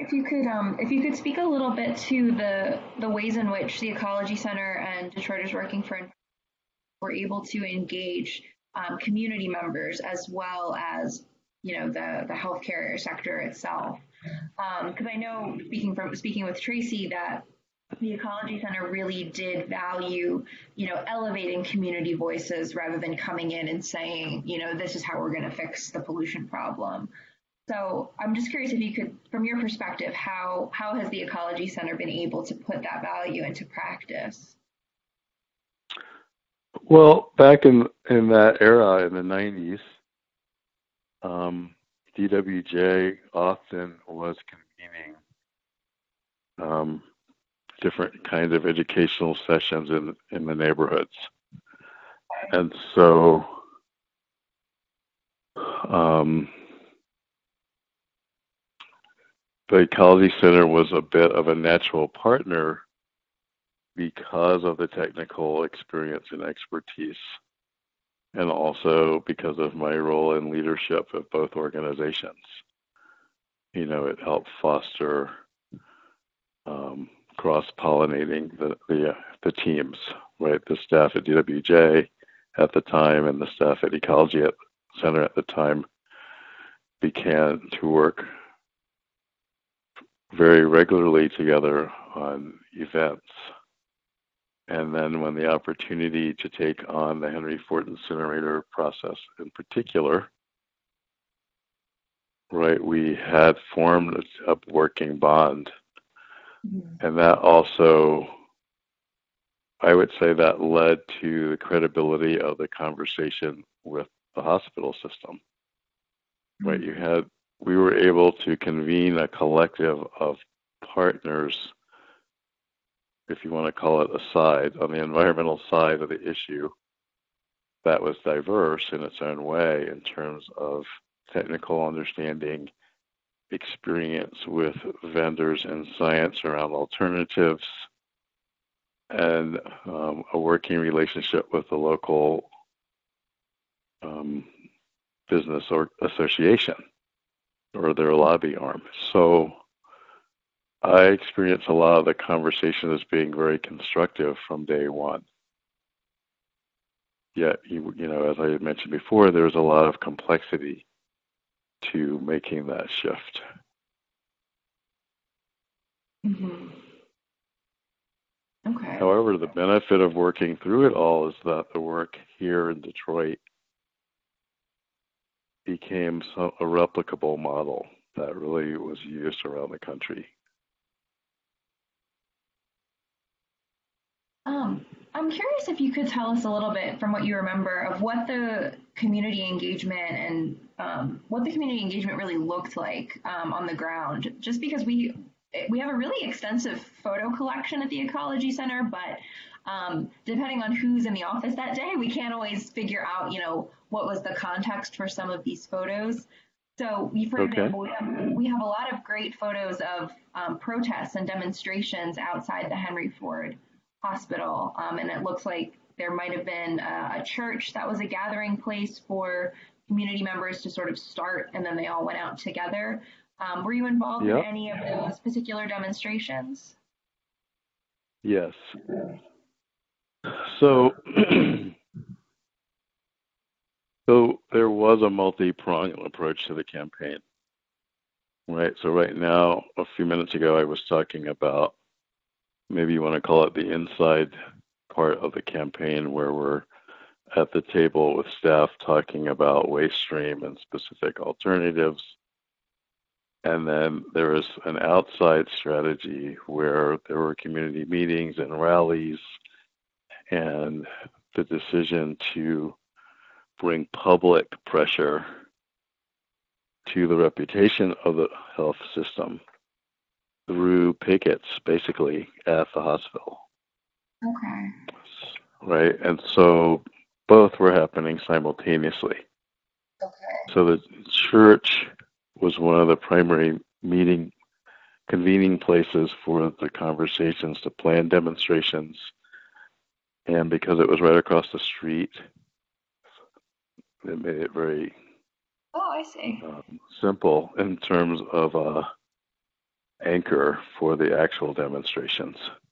if you could speak a little bit to the ways in which the Ecology Center and Detroiters Working for Environment were able to engage community members as well as the healthcare sector itself. Because I know speaking with Tracy that the Ecology Center really did value, elevating community voices rather than coming in and saying, this is how we're going to fix the pollution problem. So I'm just curious if you could, from your perspective, how has the Ecology Center been able to put that value into practice? Well, back in that era in the 90s, DWJ often was convening different kinds of educational sessions in the neighborhoods. And so the Ecology Center was a bit of a natural partner because of the technical experience and expertise, and also because of my role in leadership of both organizations. It helped foster cross-pollinating the teams, right? The staff at DWJ at the time and the staff at Ecology Center at the time began to work very regularly together on events. And then when the opportunity to take on the Henry Ford incinerator process in particular, right, we had formed a working bond. Mm-hmm. And that also, I would say, that led to the credibility of the conversation with the hospital system. Mm-hmm. Right, we were able to convene a collective of partners, if you want to call it a side, on the environmental side of the issue, that was diverse in its own way in terms of technical understanding, experience with vendors and science around alternatives, and a working relationship with the local business or association or their lobby arm. So I experienced a lot of the conversation as being very constructive from day one. Yet, as I had mentioned before, there's a lot of complexity to making that shift. Mm-hmm. Okay. However, the benefit of working through it all is that the work here in Detroit became a replicable model that really was used around the country. I'm curious if you could tell us a little bit from what you remember of what the community engagement and what the community engagement really looked like on the ground. Just because we have a really extensive photo collection at the Ecology Center, but depending on who's in the office that day, we can't always figure out, what was the context for some of these photos. So, for example, we have a lot of great photos of protests and demonstrations outside the Henry Ford Hospital, and it looks like there might have been a church that was a gathering place for community members to sort of start, and then they all went out together. Were you involved in any of those particular demonstrations? Yes. So there was a multi-pronged approach to the campaign, right? So right now, a few minutes ago, I was talking about, maybe you want to call it the inside part of the campaign, where we're at the table with staff talking about waste stream and specific alternatives. And then there is an outside strategy where there were community meetings and rallies, and the decision to bring public pressure to the reputation of the health system through pickets, basically, at the hospital. Okay. Right, and so both were happening simultaneously. Okay. So the church was one of the primary convening places for the conversations to plan demonstrations, and because it was right across the street, it made it very I see. Simple in terms of anchor for the actual demonstrations.